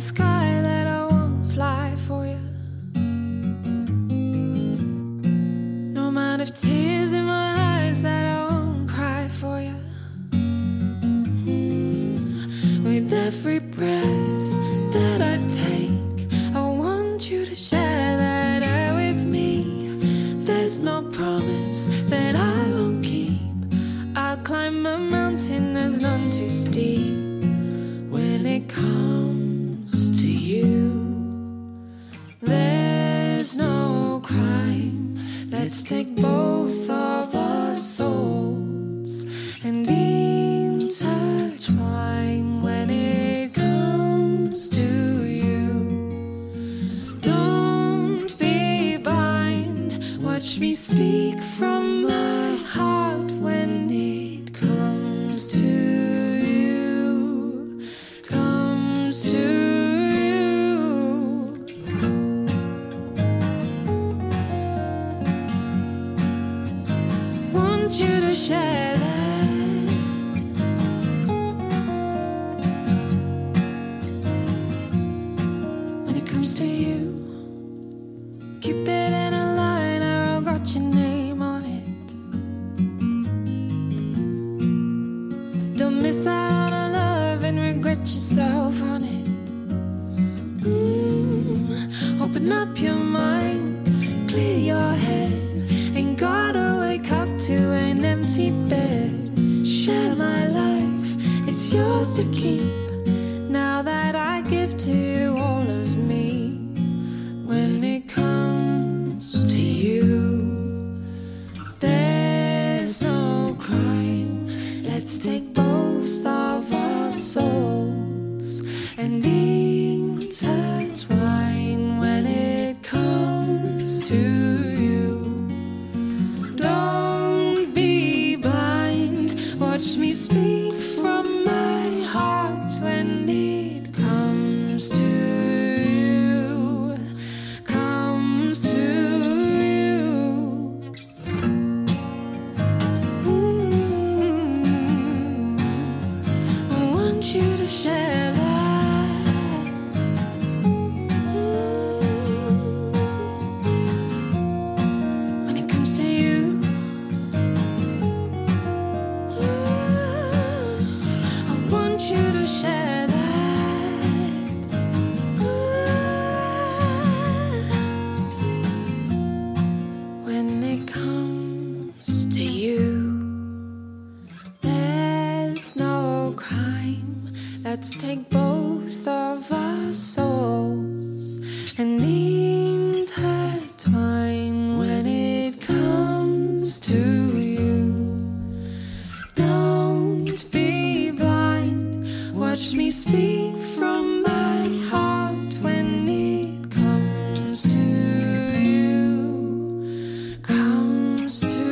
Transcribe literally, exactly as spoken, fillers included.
sky that I won't fly for you. No amount of tears in my eyes that I won't cry for you. With every breath that I take, I want you to share that air with me. There's no promise that I won't keep. I'll climb a mountain that's none too steep. When it comes to you, there's no crime. Let's take both of our souls and intertwine. When it comes to you, don't be blind. Watch me speak from my heart. When it comes to you, comes to you, want you to share that. When it comes to you, keep it in a line, arrow got your name on it. Don't miss out on a love and regret yourself on it. Mm, open up your mind, clear your head. Ain't gotta wake up to an empty bed. Share my life, it's yours to keep. Now that I give to you all of me. When it comes to you, there's no crime. Let's take both of our souls and intertwine. When it comes to you, don't be blind. Watch me speak from my heart. When it comes to you, comes to you. Mm, I want you to share that. Mm, when it comes to you, I want you to share that. When it comes to you, there's no crime. Let's take both of our souls and intertwine. When it comes to you, don't be blind. Watch me speak from my heart. When it comes to you, comes to